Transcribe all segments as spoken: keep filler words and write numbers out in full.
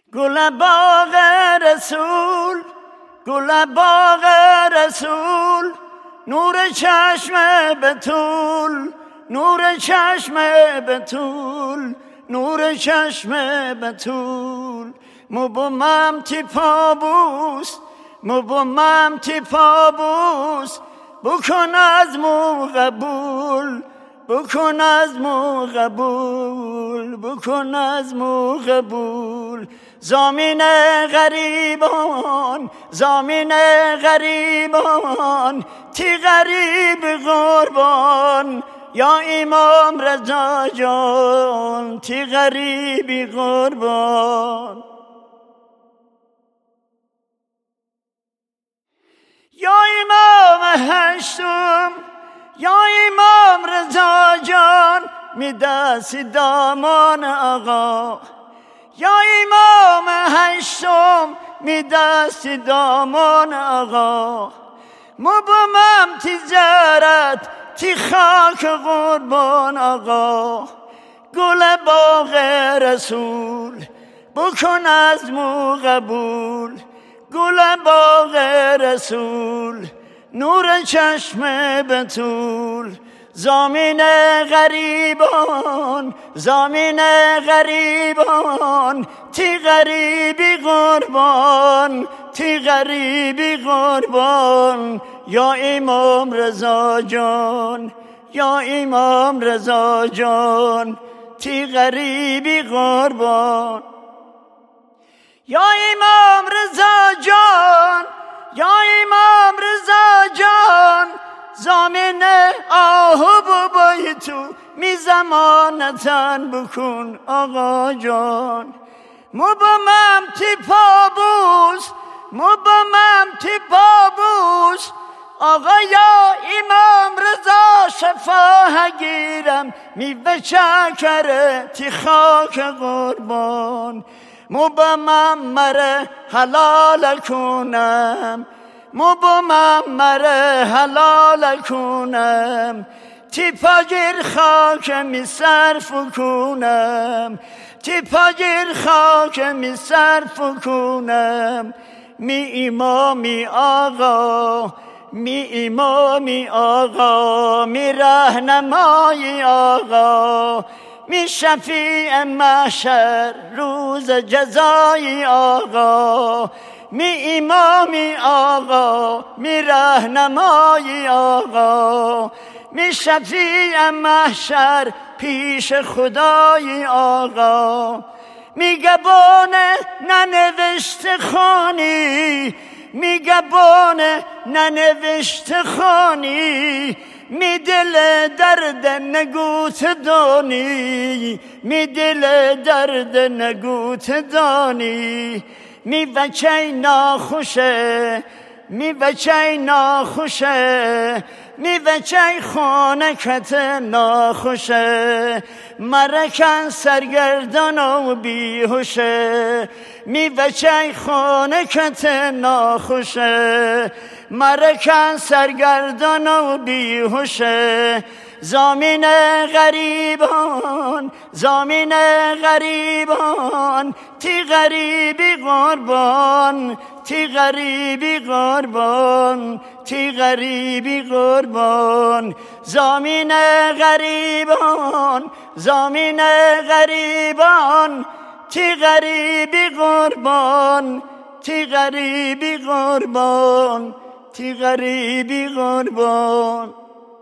گل باغ رسول، گل باغ رسول، نور چشم بتول، نور چشم بتول، نور چشم بتول. مبومم تی پابوس، مبومم تی پابوس، بکن از مو قبول، بکن از مو قبول، بکن از مو قبول. زامین غریبان، زامین غریبان، تی غریب قربان، یا امام رضا جان، تی غریبی قربان. یا امام هشتم، یا امام رضا جان، می دستی دامان آقا. یا امام هشتم، می دستی دامان آقا. مبومم تی زرت، تی خاک قربان آقا. گل باغ رسول، بکن از مو قبول، گل باغ رسول، نور چشم بتول. زامین غریبان، زامین غریبان، تی غریبی قربان، تی غریبی قربان. یا امام رضا جان، یا امام رضا جان، تی غریبی قربان. یا امام رضا جان، یا امام رضا جان، زامین آهو بابای تو می زمانتن بکن آقا جان. مبومم تی پابوس، مبومم تی پابوس، آقا یا امام رضا شفا گیرم می بچکره تی خاک قربان. مبومم مره حلال کنم، مبومم مره حلال کنم، تی پاگیر خاک می صرف کنم، تی پاگیر خاک می صرف کنم. می امامی آقا، می امامی آقا، می رهنمای آقا، می شفیع محشر روز جزای آقا. می امامی آقا، می رهنمای آقا، می شفیع محشر پیش خدای آقا. می گبانه ننوشته خوانی، می گبانه ننوشته خوانی، می دل درد نگوت دانی، می دل درد نگوت دانی. می بچه ناخوشه، می بچه ناخوشه، می بچه خانکت ناخوشه، مرکن سرگردان و بیهوشه. می بچه خانکت ناخوشه، مرکن سرگردان و بیهوشه. زامین غریبان، زامین غریبان، تی غریبی قربان، تی غریبی قربان، تی غریبی قربان. زامین غریبان، زامین غریبان، تی غریبی قربان، تی غریبی قربان، تی غریبی قربان.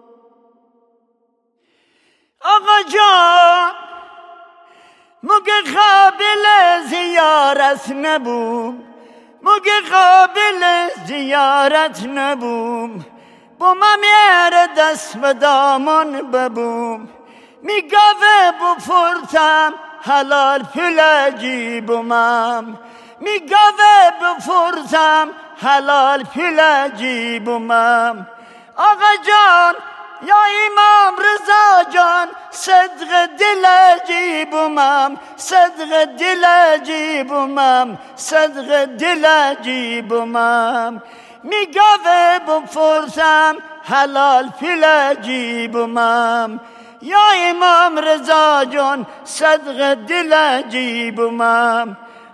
آقا جان مگه قابل زیارت نبوم، مگه قابل زیارت نبوم، با من میاره دست به دامان ببوم. میگاوه بپرتم حلال پلجی بومم، میگاوه بپرتم حلال پلجی بومم. آقا جان یا امام رضا جان، صدق دل جیبومم، صدق دل جیبومم، صدق دل جیبومم. میگاوه بپرسم حلال پل جیبومم، یا امام رضا جان صدق دل جیبومم.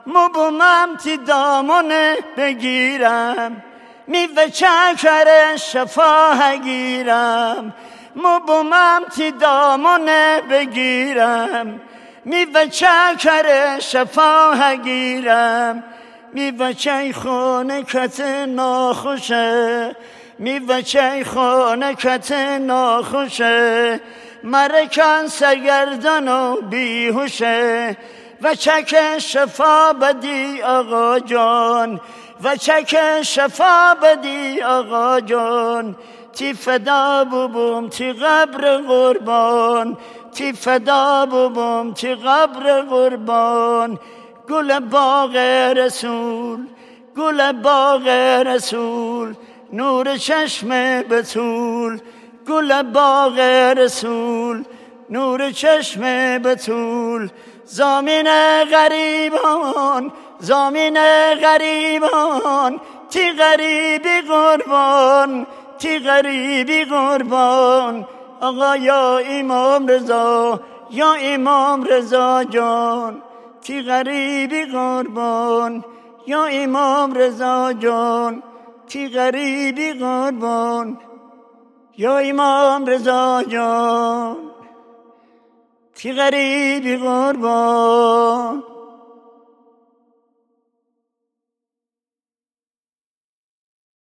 مبومم تی دامونه بگیرم می و چکر شفاه گیرم مبومم تی دامونه بگیرم می و چکر شفاه گیرم می و چای خونه کت ناخوشه می و چای خونه کت ناخوشه مرکان سرگردن و بیهوشه و چک شفا بدی آقا جان و چک شفا بدی آقا جان تی فدا بوم تی قبر قربان تی فدا بوم تی قبر قربان گل باغ رسول گل باغ رسول نور چشم بتول گل باغ رسول نور چشم بتول زامین غریبان زامین غریبان تی غریبی قربان تی غریبی قربان آقا یا امام رضا یا امام رضا جان تی غریبی قربان یا امام رضا جان تی غریبی قربان یا امام رضا جان تی غریبی قربان